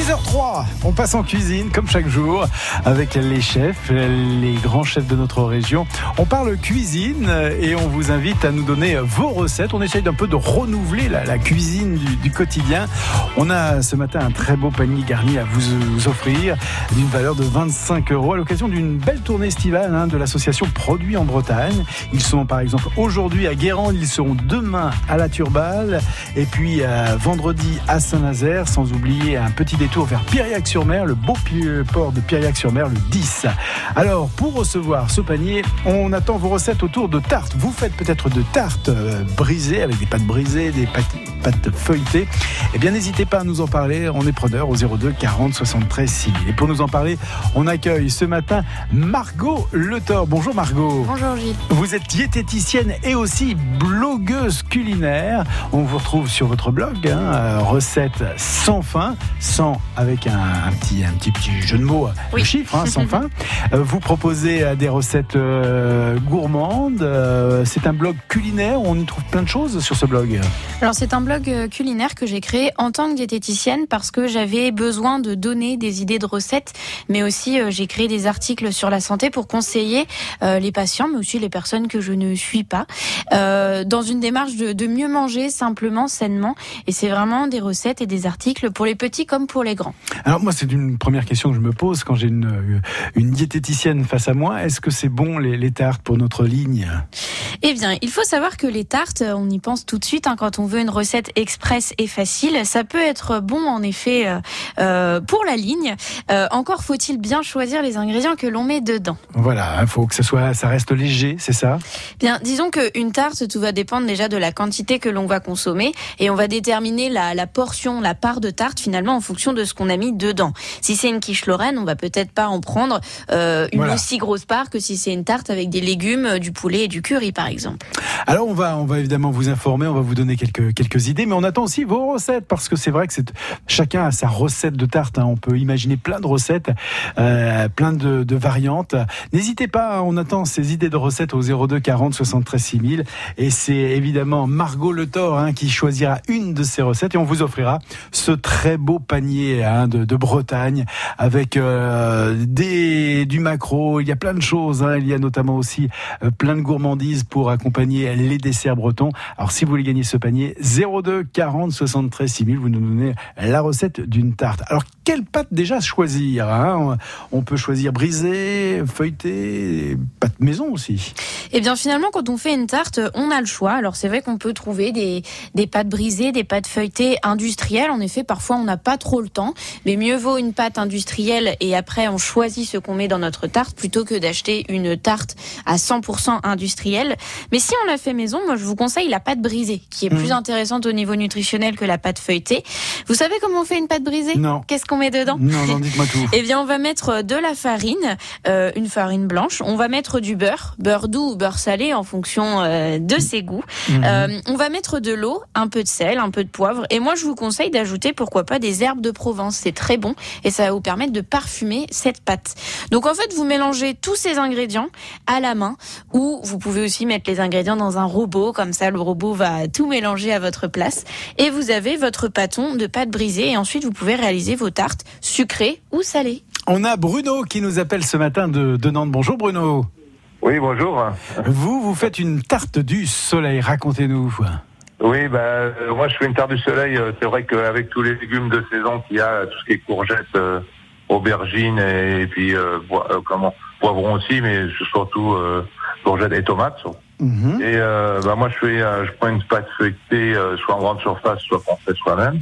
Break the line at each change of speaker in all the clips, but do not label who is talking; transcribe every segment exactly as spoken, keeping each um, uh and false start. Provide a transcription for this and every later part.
dix heures trois, on passe en cuisine comme chaque jour avec les chefs, les grands chefs de notre région. On parle cuisine et on vous invite à nous donner vos recettes. On essaye d'un peu de renouveler la, la cuisine du, du quotidien. On a ce matin un très beau panier garni à vous, vous offrir d'une valeur de vingt-cinq euros à l'occasion d'une belle tournée estivale hein, de l'association Produits en Bretagne. Ils sont par exemple aujourd'hui à Guérande, ils seront demain à la Turballe et puis euh, vendredi à Saint-Nazaire, sans oublier un petit détour vers Piriac-sur-Mer, le beau port de Piriac-sur-Mer le dix. Alors, pour recevoir ce panier, on attend vos recettes autour de tartes. Vous faites peut-être de tartes euh, brisées, avec des pâtes brisées, des pâtes, pâtes feuilletées. Eh bien, n'hésitez pas à nous en parler. On est preneur au zéro deux quarante soixante-treize six mille. Et pour nous en parler, on accueille ce matin Margot Le Thor. Bonjour Margot.
Bonjour Gilles.
Vous êtes diététicienne et aussi blogueuse culinaire. On vous retrouve sur votre blog, hein, euh, recettes sans fin, sans avec un, un, petit, un petit, petit jeu de mots, oui. Le chiffre, hein, sans fin. Euh, vous proposez euh, des recettes euh, gourmandes. Euh, c'est un blog culinaire où on y trouve plein de choses sur ce blog.
Alors c'est un blog culinaire que j'ai créé en tant que diététicienne parce que j'avais besoin de donner des idées de recettes, mais aussi euh, j'ai créé des articles sur la santé pour conseiller euh, les patients, mais aussi les personnes que je ne suis pas, euh, dans une démarche de, de mieux manger simplement, sainement. Et c'est vraiment des recettes et des articles pour les petits comme pour les grands.
Alors moi, c'est une première question que je me pose quand j'ai une, une diététicienne face à moi. Est-ce que c'est bon les, les tartes pour notre ligne ?
Eh bien, il faut savoir que les tartes, on y pense tout de suite hein, quand on veut une recette express et facile. Ça peut être bon en effet euh, euh, pour la ligne. Euh, encore faut-il bien choisir les ingrédients que l'on met dedans.
Voilà, il faut que ça soit, ça reste léger, c'est ça ?
Bien, disons qu'une tarte, tout va dépendre déjà de la quantité que l'on va consommer et on va déterminer la, la portion, la part de tarte finalement en fonction de ce qu'on a mis dedans. Si c'est une quiche Lorraine, on va peut-être pas en prendre euh, une voilà. aussi grosse part que si c'est une tarte avec des légumes, du poulet et du curry par exemple.
Alors on va, on va évidemment vous informer, on va vous donner quelques, quelques idées, mais on attend aussi vos recettes parce que c'est vrai que c'est, chacun a sa recette de tarte. Hein. On peut imaginer plein de recettes, euh, plein de, de variantes. N'hésitez pas, on attend ces idées de recettes au zéro deux quarante soixante-treize six mille et c'est évidemment Margot Le Thor hein, qui choisira une de ces recettes et on vous offrira ce très beau panier hein, de, de Bretagne avec euh, des, du maquereau. Il y a plein de choses. Hein. Il y a notamment aussi euh, plein de gourmandises pour accompagner les desserts bretons. Alors si vous voulez gagner ce panier, zéro deux quarante soixante-treize six mille, vous nous donnez la recette d'une tarte. Alors quelle pâte déjà choisir hein? On peut choisir brisée, feuilletée, pâte maison aussi.
Eh bien finalement quand on fait une tarte, on a le choix. Alors c'est vrai qu'on peut trouver des, des pâtes brisées, des pâtes feuilletées industrielles. En effet, parfois on n'a pas trop le temps, mais mieux vaut une pâte industrielle et après on choisit ce qu'on met dans notre tarte plutôt que d'acheter une tarte à cent pour cent industrielle. Mais si on la fait maison, moi je vous conseille la pâte brisée, qui est mmh. plus intéressante au niveau nutritionnel que la pâte feuilletée. Vous savez comment on fait une pâte brisée ?
Non.
Qu'est-ce qu'on met dedans ?
Non, non, dites-moi tout.
Eh bien, on va mettre de la farine, euh, une farine blanche. On va mettre du beurre, beurre doux ou beurre salé en fonction euh, de ses goûts. Mmh. Euh, on va mettre de l'eau, un peu de sel, un peu de poivre. Et moi, je vous conseille d'ajouter, pourquoi pas, des herbes de Provence. C'est très bon et ça va vous permettre de parfumer cette pâte. Donc, en fait, vous mélangez tous ces ingrédients à la main ou vous pouvez aussi mettre les ingrédients dans un robot. Comme ça, le robot va tout mélanger à votre place. Et vous avez votre pâton de pâte brisée. Et ensuite, vous pouvez réaliser vos tartes sucrées ou salées.
On a Bruno qui nous appelle ce matin de, de Nantes. Bonjour Bruno.
Oui, bonjour.
Vous, vous faites une tarte du soleil. Racontez-nous.
Oui, bah, euh, moi je fais une tarte du soleil. Euh, c'est vrai qu'avec tous les légumes de saison qu'il y a, tout ce qui est courgettes, euh, aubergines et, et puis euh, bo- euh, comment, poivrons aussi, mais surtout euh, courgettes et tomates. Mm-hmm. Et euh, bah, moi je fais, euh, je prends une pâte feuilletée, euh, soit en grande surface, soit qu'on fait soi-même.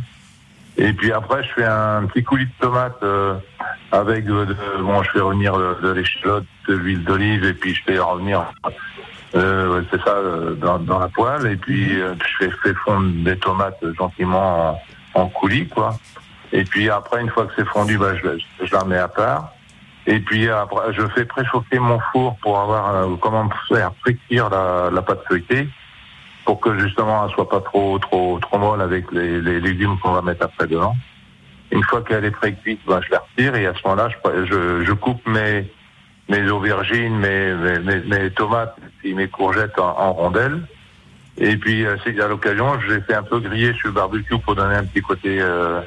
Et puis après je fais un petit coulis de tomates euh, avec de, de, bon, je fais revenir de, de l'échalote, de l'huile d'olive et puis je fais revenir. Euh, c'est ça euh, dans, dans la poêle et puis euh, je fais, fais fondre des tomates gentiment en, en coulis quoi. Et puis après une fois que c'est fondu, bah je, je la mets à part. Et puis après je fais préchauffer mon four pour avoir euh, comment faire fritir la, la pâte feuilletée pour que justement elle soit pas trop trop trop molle avec les, les légumes qu'on va mettre après dedans. Une fois qu'elle est pré-cuite, bah je la retire et à ce moment-là je, je, je coupe mes mes aubergines, mes, mes, mes tomates et mes courgettes en, en rondelles. Et puis, euh, c'est à l'occasion, je les fais un peu griller sur le barbecue pour donner un petit côté euh,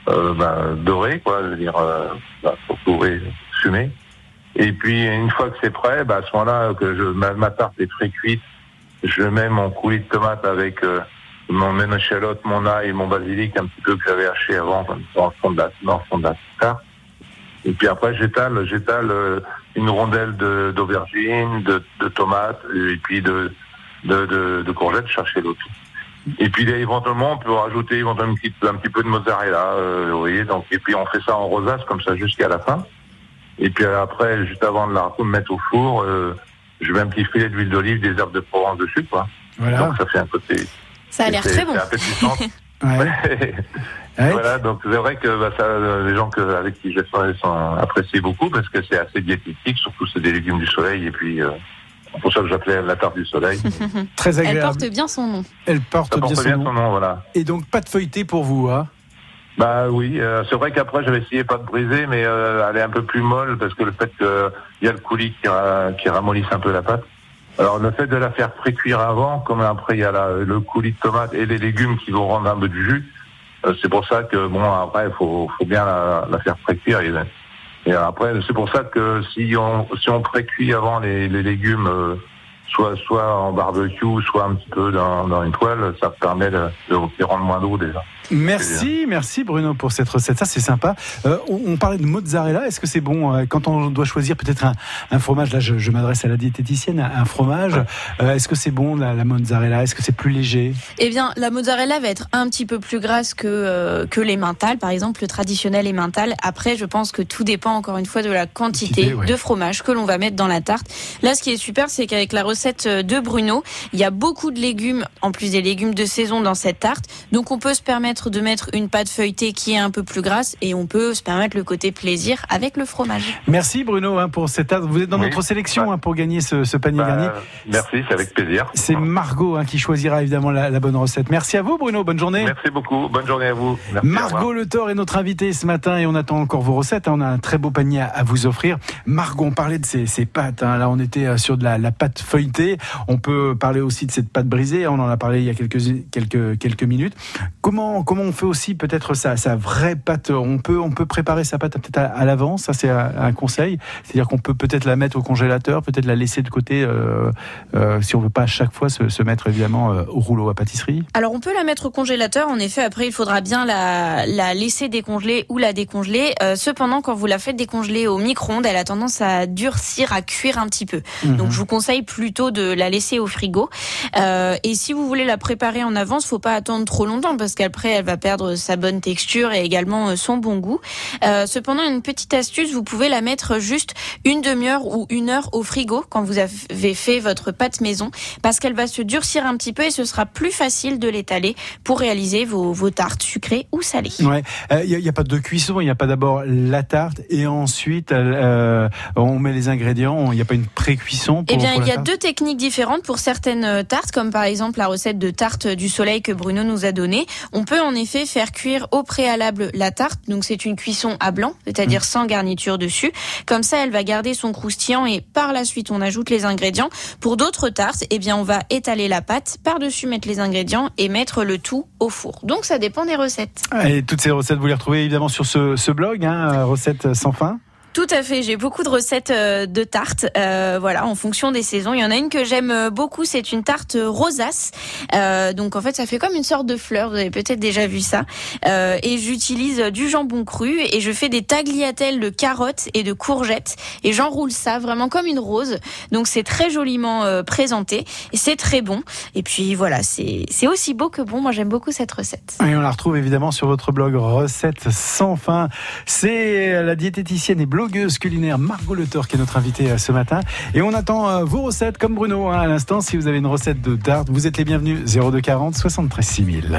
euh, bah, doré, quoi, je veux dire, euh, bah, pour pouvoir fumer. Et puis une fois que c'est prêt, bah, à ce moment-là, que je, ma, ma tarte est pré-cuite, je mets mon coulis de tomate avec euh, mon, mon échalote, mon ail et mon basilic un petit peu que j'avais haché avant dans le fond de la, dans le fond de la tarte. Et puis après, j'étale, j'étale euh, une rondelle de, d'aubergine, de, de tomates et puis de, de, de, de courgettes, chercher l'autre. Et puis éventuellement, on peut rajouter éventuellement un petit, un petit peu de mozzarella, euh, vous voyez. Donc, et puis on fait ça en rosace comme ça jusqu'à la fin. Et puis après, juste avant de la mettre au four, euh, je mets un petit filet d'huile d'olive, des herbes de Provence dessus, quoi.
Voilà.
Donc ça fait un côté.
Ça a l'air très bon.
C'est appétissant.
Ouais. Ouais.
Voilà, donc c'est vrai que bah, ça, les gens que, avec qui je fais sont appréciés beaucoup parce que c'est assez diététique, surtout c'est des légumes du soleil et puis euh, c'est pour ça que j'appelais la tarte du soleil.
Très agréable.
Elle porte bien son nom.
Elle porte,
Ça porte
bien,
bien
son,
son
nom.
nom, voilà.
Et donc pas de feuilleté pour vous, hein?
Bah oui, euh, c'est vrai qu'après j'avais essayé pas de briser, mais euh, elle est un peu plus molle parce que le fait qu'il y a le coulis qui, euh, qui ramollisse un peu la pâte. Alors le fait de la faire pré-cuire avant, comme après il y a la, le coulis de tomate et les légumes qui vont rendre un peu du jus, euh, c'est pour ça que bon après il faut, faut bien la, la faire pré-cuire. Et, et après c'est pour ça que si on si on pré-cuit avant les, les légumes, euh, soit soit en barbecue, soit un petit peu dans, dans une poêle, ça permet de, de, de rendre moins d'eau déjà.
Merci, merci Bruno pour cette recette. Ça, c'est sympa. Euh, on, on parlait de mozzarella. Est-ce que c'est bon euh, quand on doit choisir peut-être un, un fromage? Là, je, je m'adresse à la diététicienne. Un fromage. Euh, est-ce que c'est bon la, la mozzarella? Est-ce que c'est plus léger?
Eh bien, la mozzarella va être un petit peu plus grasse que euh, que l'emmental, par exemple, le traditionnel emmental. Après, je pense que tout dépend encore une fois de la quantité, quantité ouais. de fromage que l'on va mettre dans la tarte. Là, ce qui est super, c'est qu'avec la recette de Bruno, il y a beaucoup de légumes, en plus des légumes de saison dans cette tarte. Donc, on peut se permettre de mettre une pâte feuilletée qui est un peu plus grasse et on peut se permettre le côté plaisir avec le fromage. Merci
Bruno hein, pour cette tarte. Vous êtes dans oui. notre sélection bah, hein, pour gagner ce, ce panier bah, garni.
Merci, c'est avec plaisir.
C'est Margot hein, qui choisira évidemment la, la bonne recette. Merci à vous Bruno, bonne journée.
Merci beaucoup, bonne journée à vous. Merci,
Margot Le Thor est notre invitée ce matin et on attend encore vos recettes. Hein. On a un très beau panier à, à vous offrir. Margot, on parlait de ces, ces pâtes. Hein. Là, on était sur de la, la pâte feuilletée. On peut parler aussi de cette pâte brisée. On en a parlé il y a quelques, quelques, quelques minutes. Comment, comment on fait aussi peut-être sa, sa vraie pâte? On peut, on peut préparer sa pâte peut-être à, à l'avance. Ça, c'est un, un conseil. C'est-à-dire qu'on peut peut-être la mettre au congélateur, peut-être la laisser de côté euh, euh, si on ne veut pas à chaque fois se, se mettre évidemment euh, au rouleau à pâtisserie.
Alors, on peut la mettre au congélateur. En effet, après, il faudra bien la, la laisser décongeler ou la décongeler. Euh, cependant, quand vous la faites décongeler au micro-ondes, elle a tendance à durcir, à cuire un petit peu. Mmh. Donc, je vous conseille plutôt de la laisser au frigo. Euh, et si vous voulez la préparer en avance, faut pas attendre trop longtemps parce qu'après, elle va perdre sa bonne texture et également son bon goût. Euh, cependant, une petite astuce, vous pouvez la mettre juste une demi-heure ou une heure au frigo quand vous avez fait votre pâte maison parce qu'elle va se durcir un petit peu et ce sera plus facile de l'étaler pour réaliser vos, vos tartes sucrées ou salées.
Ouais, il euh, n'y a, a pas de cuisson, il n'y a pas d'abord la tarte et ensuite euh, on met les ingrédients, il n'y a pas une pré-cuisson pour,
Eh bien,
pour
il y a
tarte.
deux techniques différentes pour certaines tartes, comme par exemple la recette de tarte du soleil que Bruno nous a donnée. On peut en effet faire cuire au préalable la tarte, donc c'est une cuisson à blanc, c'est-à-dire mmh. sans garniture dessus. Comme ça, elle va garder son croustillant et par la suite, on ajoute les ingrédients. Pour d'autres tartes, eh bien, on va étaler la pâte, par-dessus mettre les ingrédients et mettre le tout au four. Donc, ça dépend des recettes.
Et toutes ces recettes, vous les retrouvez évidemment sur ce, ce blog, hein, Recettes sans fin.
Tout à fait, j'ai beaucoup de recettes de tartes, euh, voilà, en fonction des saisons. Il y en a une que j'aime beaucoup, c'est une tarte rosace. Euh, donc en fait, ça fait comme une sorte de fleur, vous avez peut-être déjà vu ça. Euh, et j'utilise du jambon cru et je fais des tagliatelles de carottes et de courgettes et j'enroule ça vraiment comme une rose. Donc c'est très joliment euh, présenté et c'est très bon. Et puis voilà, c'est c'est aussi beau que bon. Moi, j'aime beaucoup cette recette.
Et on la retrouve évidemment sur votre blog Recettes sans fin. C'est la diététicienne et blogueuse blogueuse culinaire Margot Le Thor qui est notre invitée ce matin. Et on attend euh, vos recettes comme Bruno hein, à l'instant. Si vous avez une recette de tarte, vous êtes les bienvenus. zéro deux quarante soixante-treize six mille.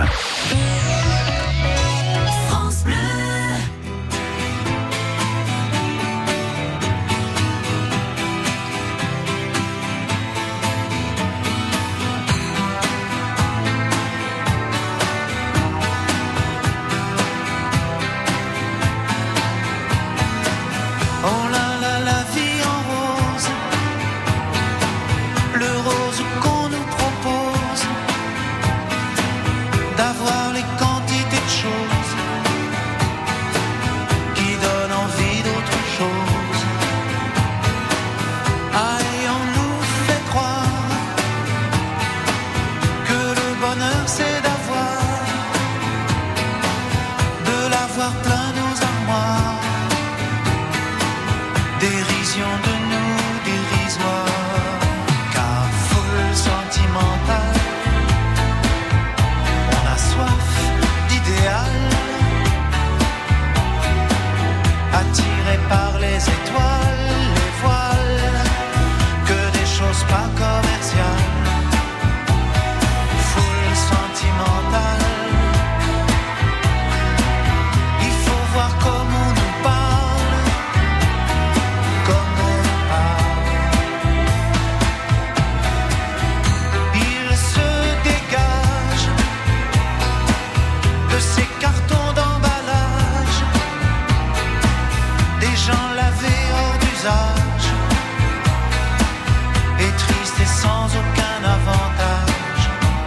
D'avoir les candidatures avoir plein nos armoires. Dérision de nous, dérisoire, car foule sentimentale. On a soif d'idéal, attiré par les étoiles, les voiles, que des choses pas commerciales. Foule sentimentale. Il faut voir comment on nous parle, comment on nous parle. Il se dégage de ces cartons d'emballage, des gens lavés hors d'usage, et tristes et sans aucun avantage.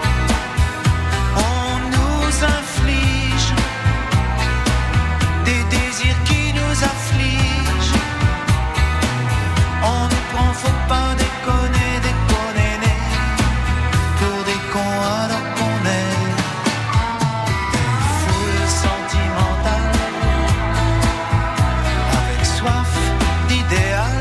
On nous inflige des désirs qui nous affligent. On nous prend, faut pas déconner, déconner, pour des cons alors qu'on est des foules sentimentales, avec soif d'idéal,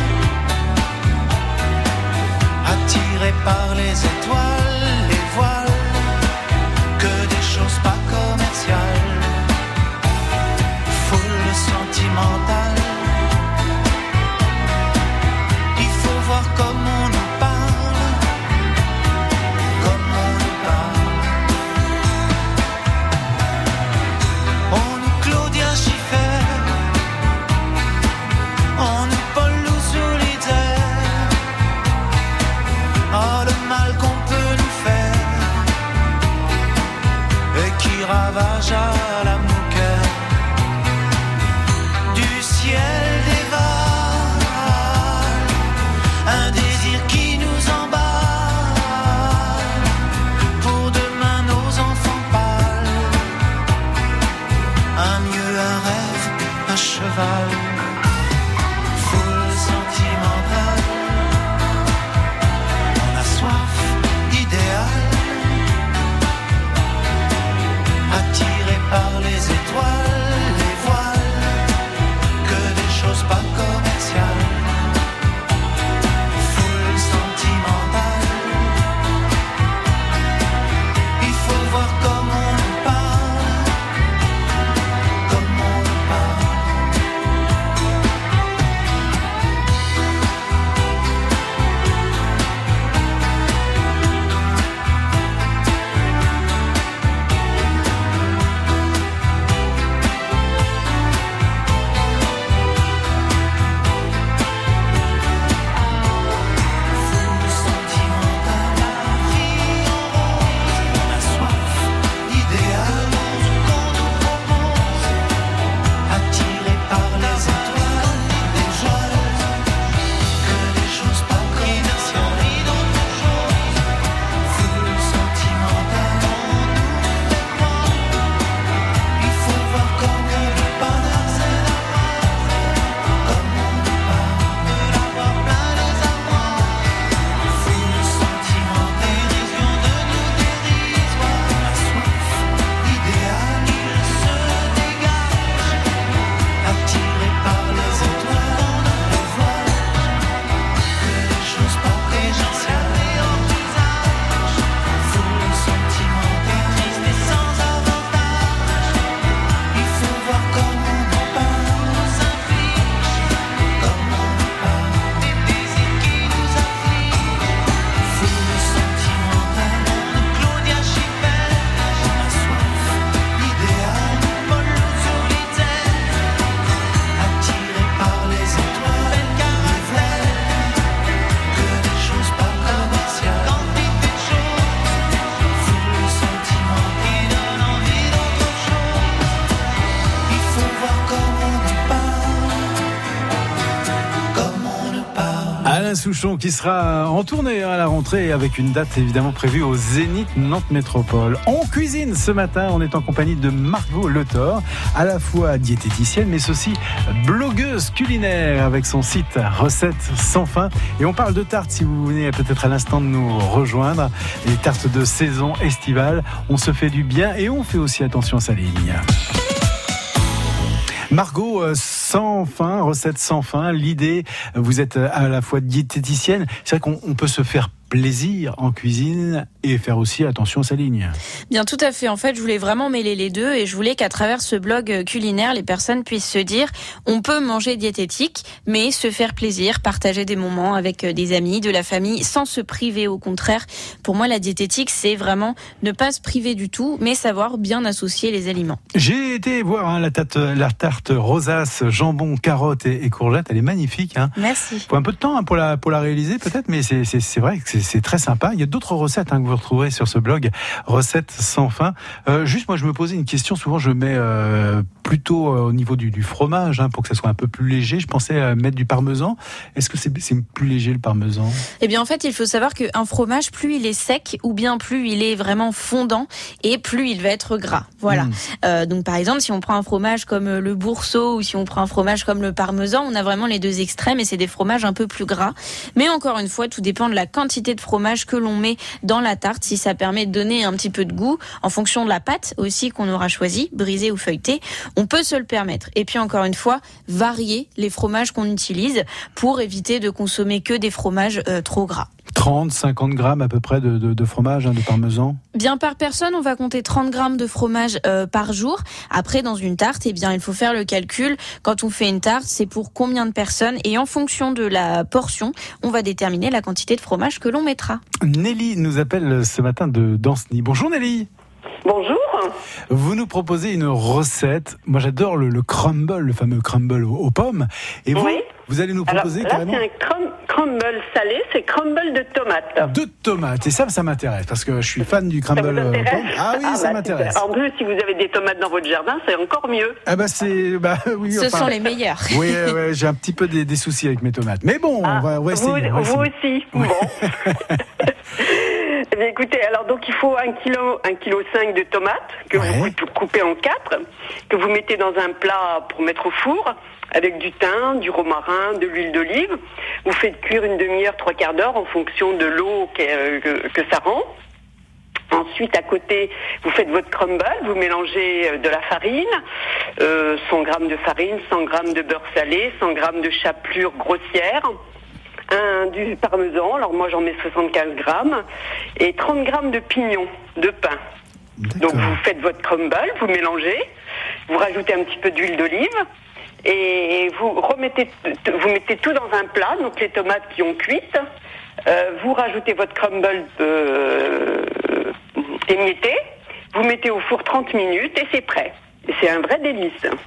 attirés par les étoiles, les voiles, que des choses pas commerciales. Foule sentimentale. Il faut voir comment on nous parle, comment on nous parle. On nous Claudia Schiffer, on nous Paul Solitaire. Oh, le mal qu'on peut nous faire et qui ravage à la mouquette. Du ciel dévale un désir qui nous emballe. Pour demain nos enfants pâles, un mieux, un rêve, un cheval. Foule sentimentale. On a soif d'idéal, attiré par les étoiles, les voiles, que des choses pas commerciales. Foule sentimentale. Il faut voir comment on nous parle, comment on nous parle. Foule sentimentale, la vie en rose. On a soif d'idéal qu'on nous propose, attiré par les étoiles, les voiles, que des choses pas commerciales. D'autre chose, foule sentimentale. On nous fait croire, il faut voir comment on nous parle, c'est la base. Comment on nous parle, de l'avoir plein les armoires. Foule sentimentale, dérision de nous, dérisoire. On a soif d'idéal, il se dégage, attiré par les étoiles, les voiles, que des choses pas commerciales et hors d'usage. Foule sentimentale, triste et sans avantage. Il faut voir comment on nous parle, nous inflige, comment on nous parle, des désirs qui nous affligent. Foule sentimentale, on nous Claudia Schiffer, on a soif d'idéal, Paul Solitaire, attiré par les étoiles, bel caractère, que des choses pas commerciales, quantité de choses. Foule sentimentale qui donne envie d'autre chose. Il faut voir comment on nous parle, comment on nous parle.
Alain Souchon qui sera en tournée à la rentrée avec une date évidemment prévue au Zénith Nantes Métropole. On cuisine ce matin, on est en compagnie de Margot Le Thor, à la fois diététicienne mais aussi blogueuse culinaire avec son site Recettes sans fin. Et on parle de tartes si vous venez peut-être à l'instant de nous rejoindre. Les tartes de saison estivale, on se fait du bien et on fait aussi attention à sa ligne. Margot, euh, sans fin, recette sans fin. L'idée, vous êtes à la fois diététicienne. C'est vrai qu'on on peut se faire plaisir en cuisine et faire aussi attention à sa ligne.
Bien, tout à fait. En fait, je voulais vraiment mêler les deux et je voulais qu'à travers ce blog culinaire, les personnes puissent se dire on peut manger diététique, mais se faire plaisir, partager des moments avec des amis, de la famille, sans se priver. Au contraire, pour moi, la diététique, c'est vraiment ne pas se priver du tout, mais savoir bien associer les aliments.
J'ai été voir hein, la, tarte, la tarte rosace, jambon, carottes et, et courgettes. Elle est magnifique. Hein.
Merci.
Faut un peu de temps hein, pour, la, pour la réaliser peut-être, mais c'est, c'est, c'est vrai que c'est, c'est très sympa. Il y a d'autres recettes hein, que vous retrouverez sur ce blog, recettes sans fin. Euh, juste, moi, je me posais une question. Souvent, je mets euh, plutôt euh, au niveau du, du fromage hein, pour que ça soit un peu plus léger. Je pensais euh, mettre du parmesan. Est-ce que c'est, c'est plus léger le parmesan ?
Eh bien, en fait, il faut savoir qu'un fromage, plus il est sec ou bien plus il est vraiment fondant et plus il va être gras. Voilà. Mmh. Euh, donc, par exemple, si on prend un fromage comme le bourseau ou si on prend un fromage comme le parmesan, on a vraiment les deux extrêmes et c'est des fromages un peu plus gras. Mais encore une fois, tout dépend de la quantité de fromage que l'on met dans la tarte. Si ça permet de donner un petit peu de goût en fonction de la pâte aussi qu'on aura choisi, brisée ou feuilletée, on peut se le permettre. Et puis encore une fois, varier les fromages qu'on utilise pour éviter de consommer que des fromages euh, trop gras.
trente, cinquante grammes à peu près de, de, de fromage, hein, de parmesan.
Bien, par personne, on va compter trente grammes de fromage euh, par jour. Après, dans une tarte, eh bien, il faut faire le calcul. Quand on fait une tarte, c'est pour combien de personnes? Et en fonction de la portion, on va déterminer la quantité de fromage que l'on mettra.
Nelly nous appelle ce matin de Danceny. Bonjour Nelly.
Bonjour.
Vous nous proposez une recette. Moi, j'adore le, le crumble, le fameux crumble aux, aux pommes. Et vous,
oui.
vous allez nous proposer
Alors, là,
carrément...
c'est un crum- crumble salé, c'est crumble de tomates.
De tomates. Et ça, ça m'intéresse parce que je suis fan du crumble aux pommes. Ah oui, ah, ça bah, m'intéresse.
En plus, si vous avez des tomates dans votre jardin, c'est encore mieux.
Ah bah c'est, bah oui.
Ce
enfin,
sont les meilleurs.
Oui, ouais, j'ai un petit peu des, des soucis avec mes tomates. Mais bon,
ah,
on va, on va essayer.
Vous,
on va essayer.
vous aussi.
Oui.
Bon. Eh bien, écoutez, alors donc il faut un kilo, un kilo cinq de tomates que ouais. vous coupez en quatre, que vous mettez dans un plat pour mettre au four avec du thym, du romarin, de l'huile d'olive. Vous faites cuire une demi-heure, trois quarts d'heure en fonction de l'eau que, que, que ça rend. Ensuite, à côté, vous faites votre crumble, vous mélangez de la farine, euh, cent grammes de farine, cent grammes de beurre salé, cent grammes de chapelure grossière, un du parmesan, alors moi j'en mets soixante-quinze grammes, et trente grammes de pignons de pain. D'accord. Donc vous faites votre crumble, vous mélangez, vous rajoutez un petit peu d'huile d'olive, et vous remettez, vous mettez tout dans un plat, donc les tomates qui ont cuit, euh, vous rajoutez votre crumble euh, émietté, vous mettez au four trente minutes et c'est prêt. Et c'est un vrai délice.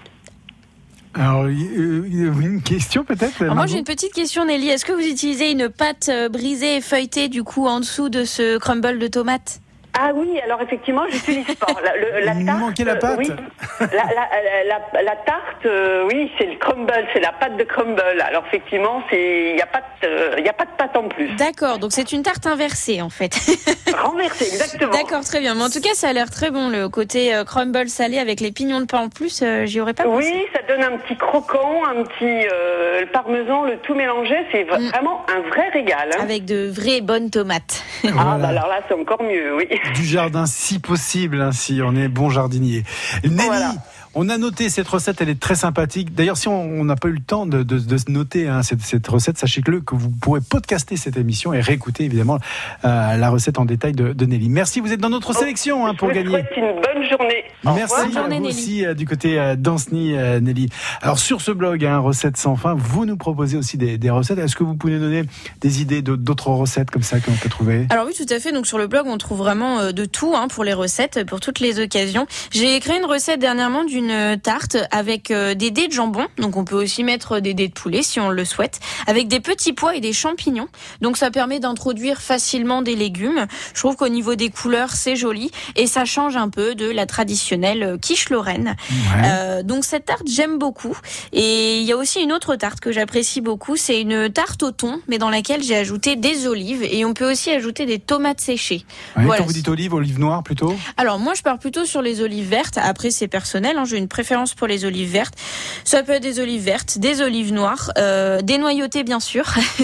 Alors, euh, une question peut-être
Alors moi j'ai une petite question Nelly, est-ce que vous utilisez une pâte brisée et feuilletée du coup en dessous de ce crumble de tomates?
Ah oui, alors effectivement, j'utilise pas. La, le, la
Il
tarte,
manquait la pâte.
Euh, oui. la, la, la, la tarte, euh, oui, c'est le crumble, c'est la pâte de crumble. Alors effectivement, c'est, il n'y a pas de, il euh, a pas de pâte en plus.
D'accord, donc c'est une tarte inversée en fait.
Renversée, exactement.
D'accord, très bien. Mais en tout cas, ça a l'air très bon, le côté euh, crumble salé avec les pignons de pain en plus. Euh, j'y aurais pas pensé.
Oui, ça donne un petit croquant, un petit euh, le parmesan, le tout mélangé, c'est mm. vraiment un vrai régal. Hein.
Avec de vraies bonnes tomates.
Ah,
voilà.
bah alors là, c'est encore mieux, oui.
Du jardin si possible, hein, si on est bon jardinier. Nelly, voilà. On a noté cette recette, elle est très sympathique. D'ailleurs, si on n'a pas eu le temps de, de, de noter hein, cette, cette recette, sachez-le que vous pourrez podcaster cette émission et réécouter évidemment euh, la recette en détail de, de Nelly. Merci, vous êtes dans notre sélection hein, pour gagner.
Je vous souhaite une bonne journée.
Merci bonne journée, à vous Nelly. Aussi euh, du côté euh, Danceny, euh, Nelly. Alors sur ce blog, hein, Recettes sans fin, vous nous proposez aussi des, des recettes. Est-ce que vous pouvez nous donner des idées de, d'autres recettes comme ça que l'on peut trouver?
Alors oui, tout à fait. Donc sur le blog, on trouve vraiment euh, de tout hein, pour les recettes, pour toutes les occasions. J'ai créé une recette dernièrement d'une tarte avec euh, des dés de jambon, donc on peut aussi mettre des dés de poulet si on le souhaite, avec des petits pois et des champignons, donc ça permet d'introduire facilement des légumes. Je trouve qu'au niveau des couleurs c'est joli et ça change un peu de la traditionnelle quiche lorraine. Ouais. Euh, donc cette tarte j'aime beaucoup et il y a aussi une autre tarte que j'apprécie beaucoup, c'est une tarte au thon mais dans laquelle j'ai ajouté des olives et on peut aussi ajouter des tomates séchées.
Ouais,
voilà.
Quand vous dites olives, olives noires plutôt?
Alors moi je pars plutôt sur les olives vertes, après c'est personnel, hein, je j'ai une préférence pour les olives vertes. Ça peut être des olives vertes, des olives noires, euh, des noyautées bien sûr,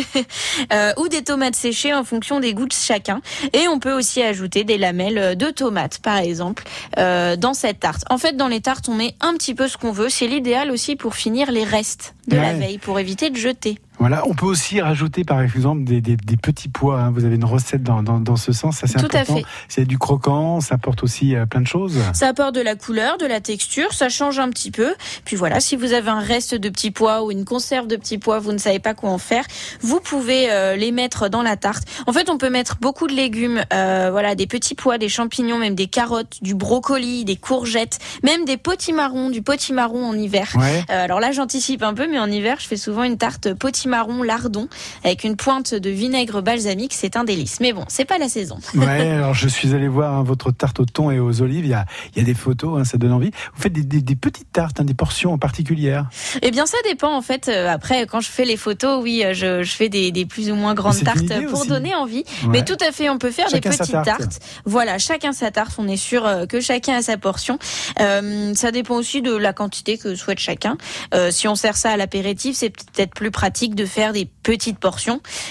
euh, ou des tomates séchées en fonction des goûts de chacun. Et on peut aussi ajouter des lamelles de tomates, par exemple, euh, dans cette tarte. En fait, dans les tartes, on met un petit peu ce qu'on veut. C'est l'idéal aussi pour finir les restes de
ouais.
la veille, pour éviter de jeter.
Voilà, on peut aussi rajouter par exemple des, des, des petits pois. Hein. Vous avez une recette dans, dans, dans ce sens, ça c'est
Tout
important.
à fait.
C'est du croquant, ça apporte aussi euh, plein de choses.
Ça apporte de la couleur, de la texture, ça change un petit peu. Puis voilà, si vous avez un reste de petits pois ou une conserve de petits pois, vous ne savez pas quoi en faire, vous pouvez euh, les mettre dans la tarte. En fait, on peut mettre beaucoup de légumes, euh, voilà, des petits pois, des champignons, même des carottes, du brocoli, des courgettes, même des potimarrons, du potimarron en hiver.
Ouais.
Euh, alors là, j'anticipe un peu, mais en hiver, je fais souvent une tarte potimarron lardon avec une pointe de vinaigre balsamique. C'est un délice. Mais bon, c'est pas la saison.
Ouais, alors je suis allé voir hein, votre tarte au thon et aux olives. Il y a, il y a des photos, hein, ça donne envie. Vous faites des, des, des petites tartes, hein, des portions particulières.
Eh bien, ça dépend en fait. Euh, après, quand je fais les photos, oui, euh, je, je fais des, des plus ou moins grandes
C'est
tartes
une idée
pour
aussi.
donner envie.
Ouais.
Mais tout à fait, on peut faire
Chacun
des
sa
petites
tarte.
tartes. Voilà, chacun sa tarte. On est sûr euh, que chacun a sa portion. Euh, ça dépend aussi de la quantité que souhaite chacun. Euh, si on sert ça à l'apéritif, c'est peut-être plus pratique de faire des petites portions.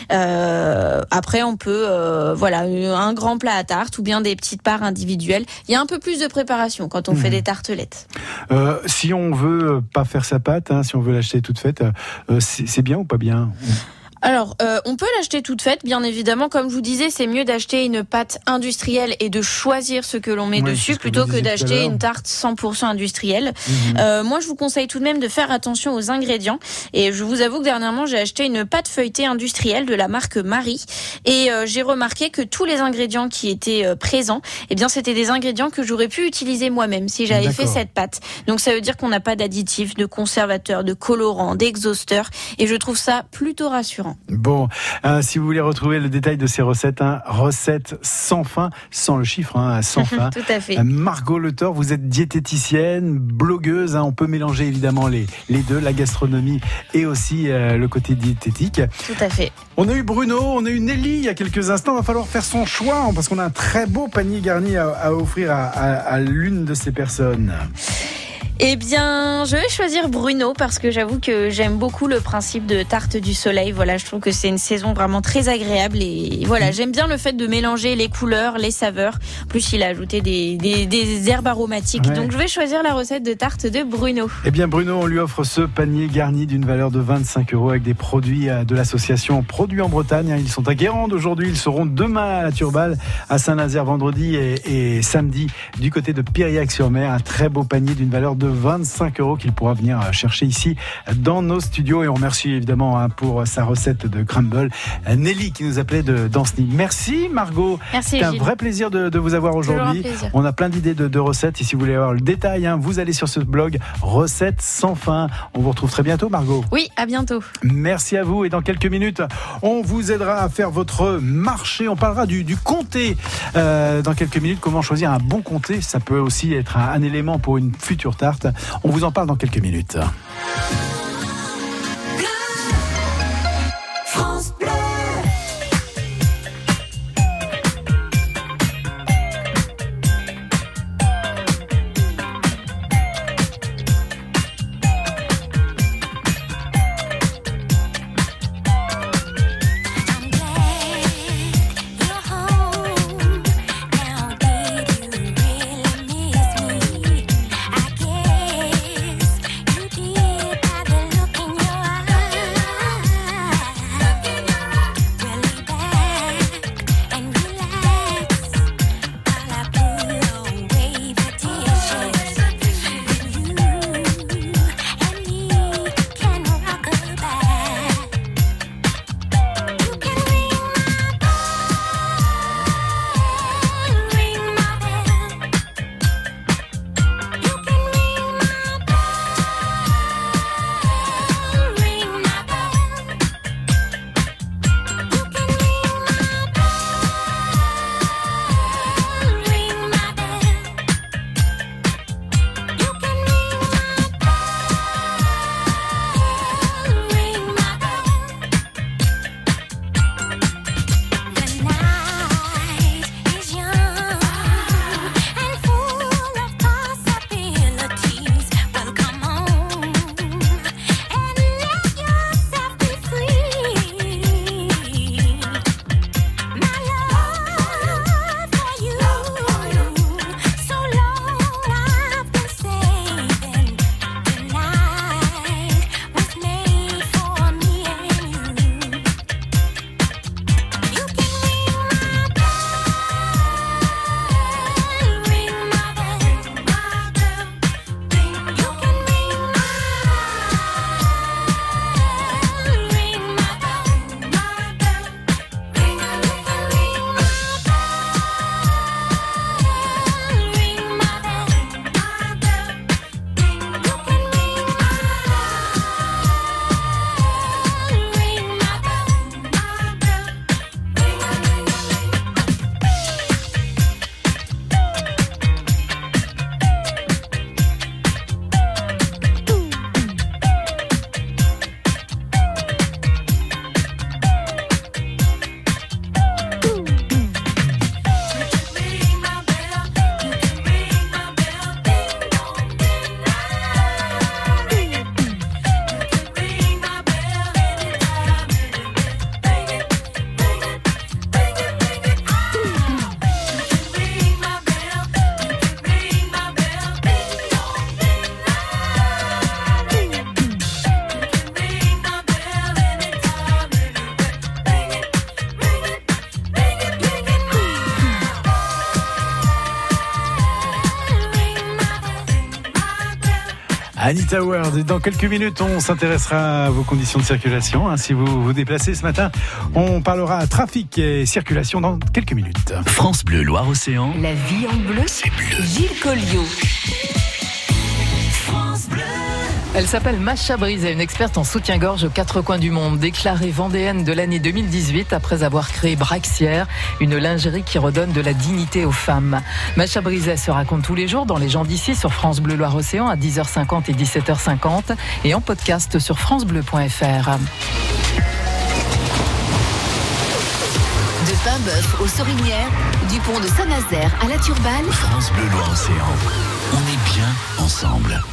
Euh, après, on peut, euh, voilà, un grand plat à tarte ou bien des petites parts individuelles. Il y a un peu plus de préparation quand on mmh. fait des tartelettes.
Euh, si on veut pas faire sa pâte, hein, si on veut l'acheter toute faite, euh, c'est, c'est bien ou pas bien ?
Alors, euh, on peut l'acheter toute faite, bien évidemment. Comme je vous disais, c'est mieux d'acheter une pâte industrielle et de choisir ce que l'on met
ouais,
dessus
que
plutôt que d'acheter une tarte cent pour cent industrielle. Mmh. Euh, moi, je vous conseille tout de même de faire attention aux ingrédients. Et je vous avoue que dernièrement, j'ai acheté une pâte feuilletée industrielle de la marque Marie. Et euh, j'ai remarqué que tous les ingrédients qui étaient euh, présents, eh bien, c'était des ingrédients que j'aurais pu utiliser moi-même si j'avais D'accord. fait cette pâte. Donc, ça veut dire qu'on n'a pas d'additifs, de conservateurs, de colorants, d'exhausteurs. Et je trouve ça plutôt rassurant.
Bon, euh, si vous voulez retrouver le détail de ces recettes, hein, recettes sans fin, sans le chiffre, hein, sans fin.
Tout à fait.
Euh, Margot Le Thor, vous êtes diététicienne, blogueuse, hein, on peut mélanger évidemment les, les deux, la gastronomie et aussi euh, le côté diététique.
Tout à fait.
On a eu Bruno, on a eu Nelly il y a quelques instants, il va falloir faire son choix parce qu'on a un très beau panier garni à, à offrir à, à, à l'une de ces personnes.
Eh bien, je vais choisir Bruno parce que j'avoue que j'aime beaucoup le principe de tarte du soleil. Voilà, je trouve que c'est une saison vraiment très agréable et voilà, mmh. j'aime bien le fait de mélanger les couleurs, les saveurs. En plus, il a ajouté des, des, des herbes aromatiques. Ouais. Donc, je vais choisir la recette de tarte de Bruno.
Eh bien, Bruno, on lui offre ce panier garni d'une valeur de vingt-cinq euros avec des produits de l'association Produits en Bretagne. Ils sont à Guérande aujourd'hui, ils seront demain à la Turballe, à Saint-Nazaire vendredi et, et samedi du côté de Piriac-sur-Mer. Un très beau panier d'une valeur de vingt-cinq euros qu'il pourra venir chercher ici dans nos studios. Et on remercie évidemment hein, pour sa recette de crumble Nelly qui nous appelait de Danceny. Merci Margot.
Merci.
C'est un vrai plaisir de, de vous avoir aujourd'hui. On a plein d'idées de, de recettes et si vous voulez avoir le détail, hein, vous allez sur ce blog Recettes sans fin. On vous retrouve très bientôt Margot.
Oui, à bientôt.
Merci à vous et dans quelques minutes, on vous aidera à faire votre marché. On parlera du, du comté euh, dans quelques minutes. Comment choisir un bon comté. Ça peut aussi être un, un élément pour une future tarte. On vous en parle dans quelques minutes.
France Bleu.
You did by the look in your eyes.
Anita Ward, dans quelques minutes, on s'intéressera à vos conditions de circulation. Hein, si vous vous déplacez ce matin, on parlera trafic et circulation dans quelques minutes.
France Bleu Loire-Océan.
La vie en bleu,
c'est bleu.
Gilles Colliot. France Bleu.
Elle s'appelle Macha Brizet, une experte en soutien-gorge aux quatre coins du monde, déclarée vendéenne de l'année deux mille dix-huit après avoir créé Braxière, une lingerie qui redonne de la dignité aux femmes. Macha Brizet se raconte tous les jours dans Les gens d'ici sur France Bleu Loire-Océan à dix heures cinquante et dix-sept heures cinquante et en podcast sur francebleu point f r.
De Paimboeuf aux Sorinières, du pont de Saint-Nazaire à la Turballe.
France Bleu Loire-Océan. On est bien ensemble.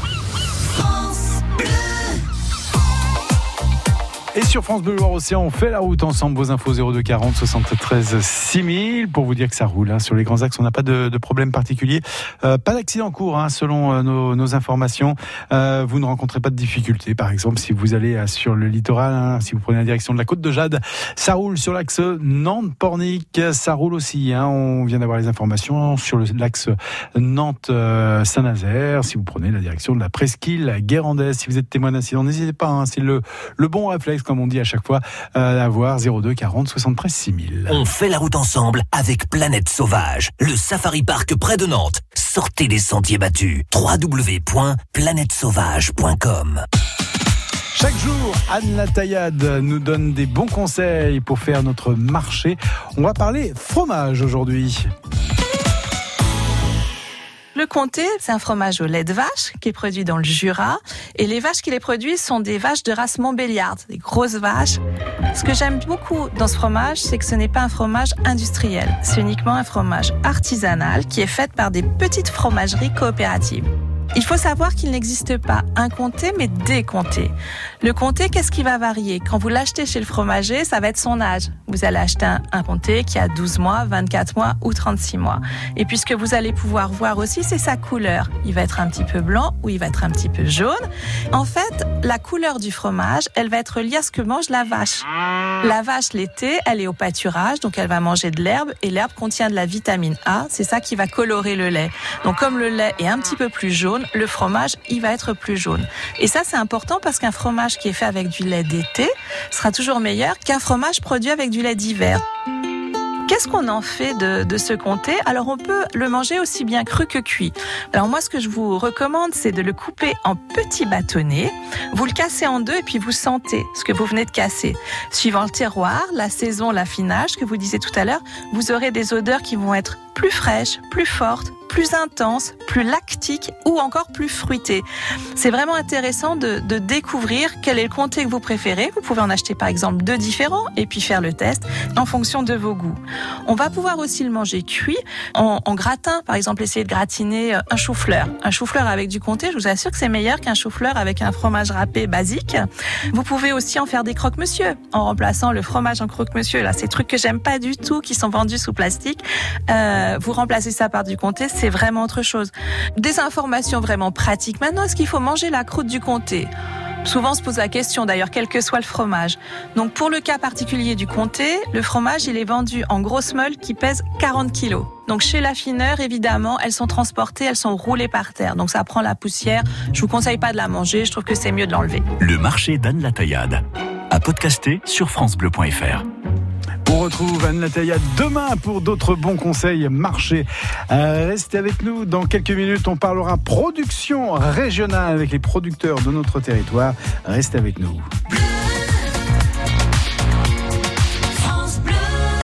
Et sur France Bleu Loire-Océan, on fait la route ensemble. Vos infos zéro deux quarante soixante-treize six mille pour vous dire que ça roule. Hein. Sur les grands axes, on n'a pas de, de problème particulier. Euh, pas d'accident en cours, hein, selon euh, nos, nos informations. Euh, vous ne rencontrez pas de difficultés. Par exemple, si vous allez euh, sur le littoral, hein, si vous prenez la direction de la Côte de Jade, ça roule sur l'axe Nantes-Pornic. Ça roule aussi. Hein. On vient d'avoir les informations sur le, l'axe Nantes-Saint-Nazaire. Si vous prenez la direction de la Presqu'île Guérandaise, si vous êtes témoin d'incident, n'hésitez pas. Hein, c'est le, le bon réflexe, comme on dit à chaque fois, euh, d'avoir zéro deux quarante soixante-treize six mille.
On fait la route ensemble avec Planète Sauvage, le safari park près de Nantes. Sortez des sentiers battus. w w w point planète sauvage point com.
Chaque jour, Anne Latayade nous donne des bons conseils pour faire notre marché. On va parler fromage aujourd'hui.
Le comté, c'est un fromage au lait de vache qui est produit dans le Jura. Et les vaches qui les produisent sont des vaches de race Montbéliarde, des grosses vaches. Ce que j'aime beaucoup dans ce fromage, c'est que ce n'est pas un fromage industriel. C'est uniquement un fromage artisanal qui est fait par des petites fromageries coopératives. Il faut savoir qu'il n'existe pas un comté, mais des comtés. Le comté, qu'est-ce qui va varier ? Quand vous l'achetez chez le fromager, ça va être son âge. Vous allez acheter un, un comté qui a douze mois, vingt-quatre mois ou trente-six mois. Et puis ce que vous allez pouvoir voir aussi, c'est sa couleur. Il va être un petit peu blanc ou il va être un petit peu jaune. En fait, la couleur du fromage, elle va être liée à ce que mange la vache. La vache, l'été, elle est au pâturage, donc elle va manger de l'herbe. Et l'herbe contient de la vitamine A. C'est ça qui va colorer le lait. Donc comme le lait est un petit peu plus jaune, le fromage, il va être plus jaune. Et ça, c'est important parce qu'un fromage qui est fait avec du lait d'été sera toujours meilleur qu'un fromage produit avec du lait d'hiver. Qu'est-ce qu'on en fait de, de ce comté ? Alors, on peut le manger aussi bien cru que cuit. Alors, moi, ce que je vous recommande, c'est de le couper en petits bâtonnets. Vous le cassez en deux et puis vous sentez ce que vous venez de casser. Suivant le terroir, la saison, l'affinage que vous disiez tout à l'heure, vous aurez des odeurs qui vont être plus fraîches, plus fortes, plus intenses, plus lactiques ou encore plus fruitées. C'est vraiment intéressant de, de découvrir quel est le comté que vous préférez. Vous pouvez en acheter par exemple deux différents et puis faire le test en fonction de vos goûts. On va pouvoir aussi le manger cuit en, en gratin. Par exemple, essayer de gratiner un chou-fleur. Un chou-fleur avec du comté, je vous assure que c'est meilleur qu'un chou-fleur avec un fromage râpé basique. Vous pouvez aussi en faire des croque-monsieur en remplaçant le fromage en croque-monsieur. Là, ces trucs que j'aime pas du tout qui sont vendus sous plastique. Euh, vous remplacez ça par du comté, c'est vraiment autre chose. Des informations vraiment pratiques. Maintenant, est-ce qu'il faut manger la croûte du comté ? Souvent, on se pose la question, d'ailleurs, quel que soit le fromage. Donc, pour le cas particulier du comté, le fromage, il est vendu en grosses meules qui pèsent quarante kilos. Donc, chez l'affineur, évidemment, elles sont transportées, elles sont roulées par terre. Donc, ça prend la poussière. Je vous conseille pas de la manger. Je trouve que c'est mieux de l'enlever.
Le marché d'Anne Latayade. À podcaster sur francebleu point f r.
On retrouve Anne Latayade demain pour d'autres bons conseils marché. Euh, restez avec nous. Dans quelques minutes, on parlera production régionale avec les producteurs de notre territoire. Restez avec nous.